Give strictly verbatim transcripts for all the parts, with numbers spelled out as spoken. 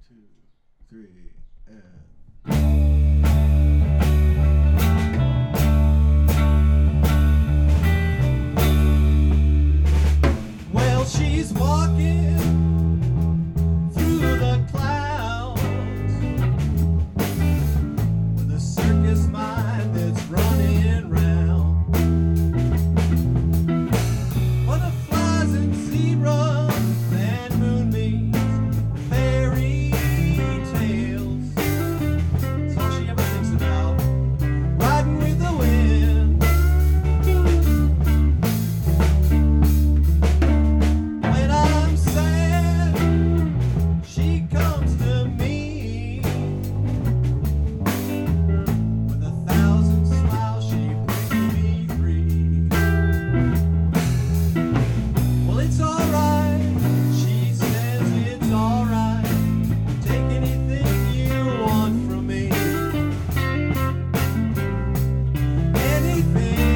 two, three, and. Well, she's walking through the clouds with a circus mind that's running round. Butterflies and zebras and moonbeams, fairy tales. That's all she ever thinks about, riding with the wind. When I'm sad, she comes to me. With a thousand smiles, she brings me free. Well, it's alright, she says it's alright. Take anything you want from me. Anything.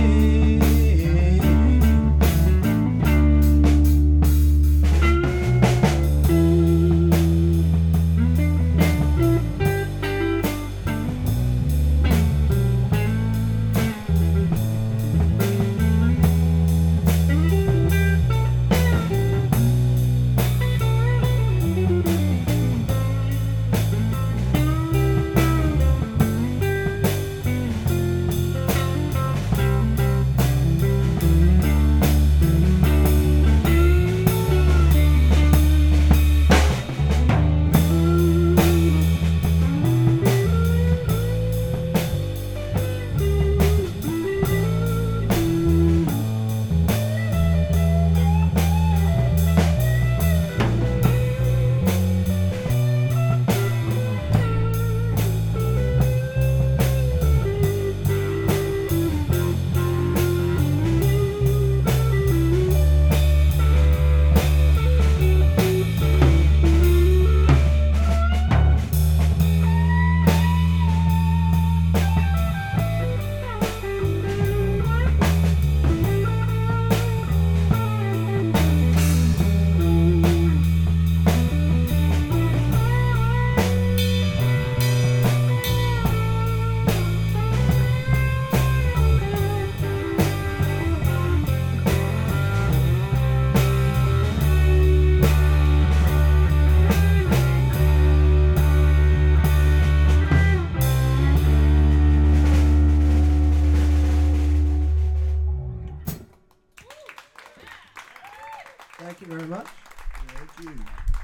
Thank you very much. Thank you.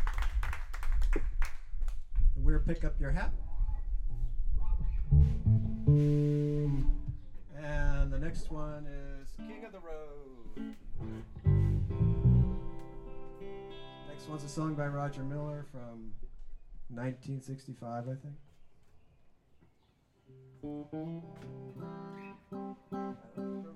We'll pick up your hat. And the next one is King of the Road. Next one's a song by Roger Miller from nineteen sixty-five, I think. I don't remember